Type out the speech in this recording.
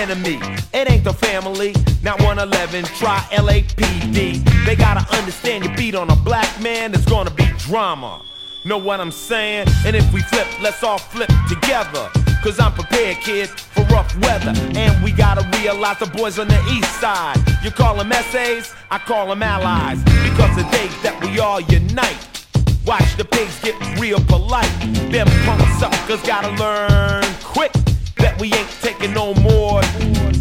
enemy. It ain't the family. Not 111, try LAPD. They gotta understand your beat on a black man is gonna be drama. Know what I'm saying? And if we flip, let's all flip together. Cause I'm prepared, kid, for rough weather. And we gotta realize the boys on the east side. You call them essays, I call them allies. Because the day that we all unite, watch the pigs get real polite. Them punk suckers gotta learn quick that we ain't taking no more